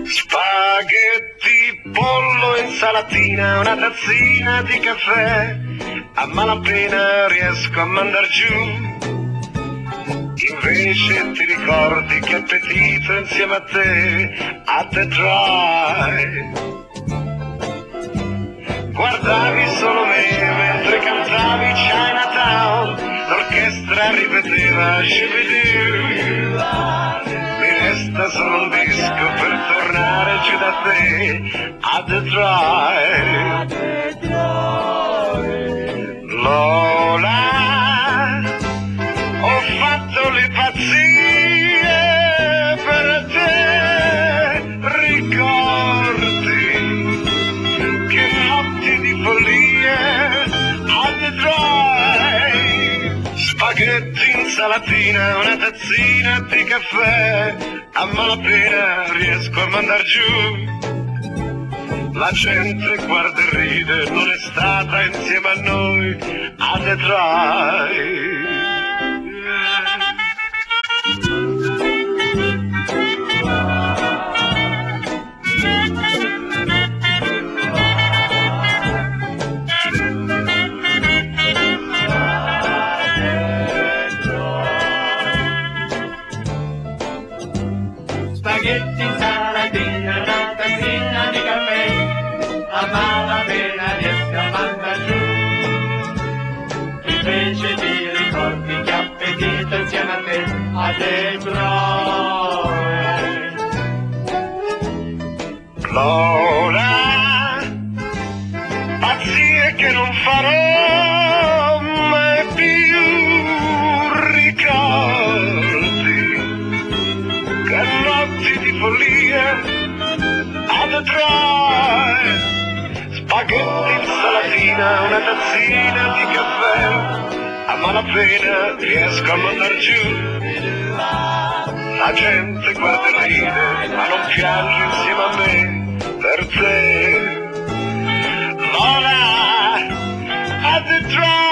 Spaghetti, pollo, insalatina, una tazzina di caffè, a malapena riesco a mandar giù. Invece ti ricordi che appetito insieme a te, a Detroit. Guardavi solo me mentre cantavi Chinatown, l'orchestra ripeteva Shibidoo. Mi resta solo un disco per tornare giù da te, a Detroit. Lola, ho fatto le pazzie per te, ricordi che notti di follie a Detroit. Spaghetti, insalatina, una tazzina di caffè, a malapena riesco a mandar giù. La gente guarda e ride, non è stata insieme a noi a Detroit. Spaghetti, insalatina, una tazzina di caffè, a malapena riesco a mandar giù. Invece ti ricordi che appetito insieme a te, a Detroit. Lola, pazzie che non farò mai più, ricordi che notti di follia a Detroit. Spaghetti, insalatina, una tazzina di caffè, a malapena riesco a mandar giù. La gente guarda e ride, ma non piange insieme a me per te. Lola, a Detroit.